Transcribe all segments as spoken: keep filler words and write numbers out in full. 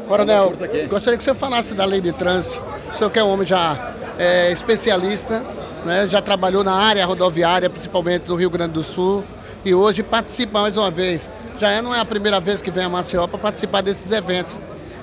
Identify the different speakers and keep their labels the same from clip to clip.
Speaker 1: Coronel, gostaria que o senhor falasse da lei de trânsito. O senhor que é um homem já é, especialista, né, já trabalhou na área rodoviária, principalmente do Rio Grande do Sul, e hoje participa mais uma vez. Já é, não é a primeira vez que vem a Maceió para participar desses eventos.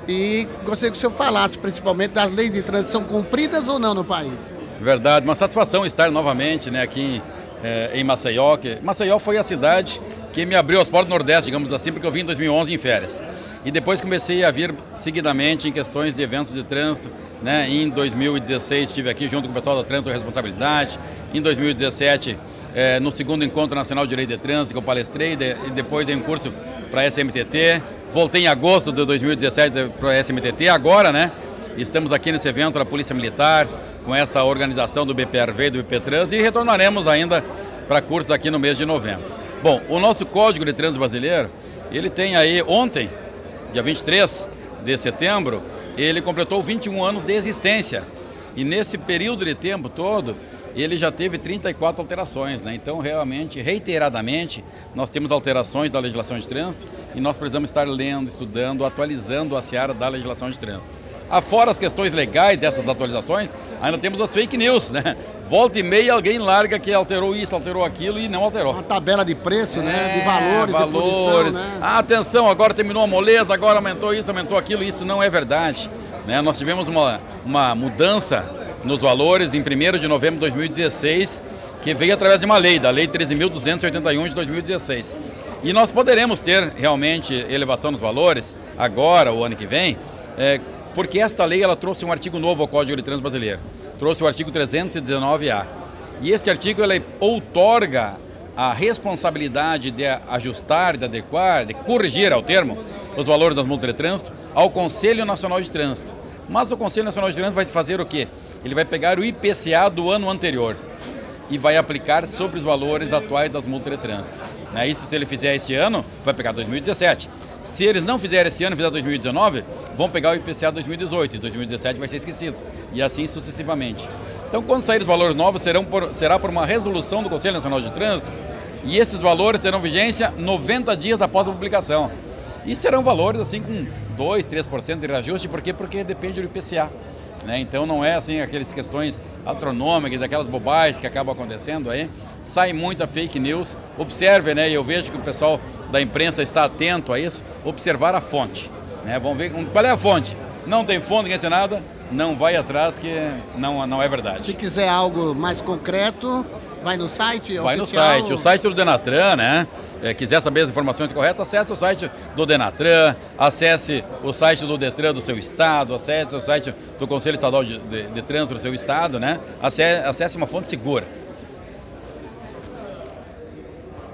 Speaker 1: E gostaria que o senhor falasse principalmente das leis de trânsito, são cumpridas ou não no país?
Speaker 2: Verdade, uma satisfação estar novamente, né, aqui é, em Maceió. Que Maceió foi a cidade que me abriu as portas do Nordeste, digamos assim, porque eu vim em dois mil e onze em férias. E depois comecei a vir seguidamente em questões de eventos de trânsito, né? Em dois mil e dezesseis estive aqui junto com o pessoal da Trânsito e Responsabilidade. Em dois mil e dezessete, eh, no segundo Encontro Nacional de Lei de Trânsito, que eu palestrei, de, e depois dei um curso para a S M T T. Voltei em agosto de dois mil e dezessete para a S M T T. Agora, né? Estamos aqui nesse evento da Polícia Militar, com essa organização do B P R V e do B P Trans, e retornaremos ainda para cursos aqui no mês de novembro. Bom, o nosso Código de Trânsito Brasileiro, ele tem aí ontem, dia vinte e três de setembro, ele completou vinte e um anos de existência. E nesse período de tempo todo, ele já teve trinta e quatro alterações, né? Então, realmente, reiteradamente, nós temos alterações da legislação de trânsito e nós precisamos estar lendo, estudando, atualizando a seara da legislação de trânsito. Afora as questões legais dessas atualizações, ainda temos as fake news, né? Volta e meia alguém larga que alterou isso, alterou aquilo e não alterou.
Speaker 1: Uma tabela de preço,
Speaker 2: é,
Speaker 1: né? De valores,
Speaker 2: valores.
Speaker 1: de posição, né?
Speaker 2: Ah, atenção, agora terminou a moleza, agora aumentou isso, aumentou aquilo, isso não é verdade, né? Nós tivemos uma, uma mudança nos valores em primeiro de novembro de dois mil e dezesseis, que veio através de uma lei, da Lei treze mil duzentos e oitenta e um de dois mil e dezesseis. E nós poderemos ter realmente elevação nos valores agora, o ano que vem, é, porque esta lei ela trouxe um artigo novo ao Código de Trânsito Brasileiro. Trouxe o artigo trezentos e dezenove A. E este artigo ele outorga a responsabilidade de ajustar, de adequar, de corrigir, ao termo, os valores das multas de trânsito ao Conselho Nacional de Trânsito. Mas o Conselho Nacional de Trânsito vai fazer o quê? Ele vai pegar o I P C A do ano anterior e vai aplicar sobre os valores atuais das multas de trânsito. Isso, se ele fizer este ano, vai pegar dois mil e dezessete. Se eles não fizerem esse ano, fizer dois mil e dezenove, vão pegar o I P C A dois mil e dezoito, e dois mil e dezessete vai ser esquecido, e assim sucessivamente. Então, quando sair os valores novos, serão por, será por uma resolução do Conselho Nacional de Trânsito, e esses valores terão vigência noventa dias após a publicação. E serão valores assim com dois, três por cento de reajuste, por quê? Porque depende do I P C A. Né? Então não é assim aquelas questões astronômicas, aquelas bobagens que acabam acontecendo aí. Sai muita fake news. Observe, né? E eu vejo que o pessoal da imprensa está atento a isso, observar a fonte. Né? Vamos ver qual é a fonte. Não tem fonte, ninguém tem nada, não vai atrás que não, não é verdade.
Speaker 1: Se quiser algo mais concreto, vai no site
Speaker 2: Vai
Speaker 1: oficial.
Speaker 2: no site, o site do Denatran, né? É, quiser saber as informações corretas, acesse o site do Denatran, acesse o site do Detran do seu estado, acesse o site do Conselho Estadual de, de, de Trânsito do seu estado, né? Acesse, acesse uma fonte segura.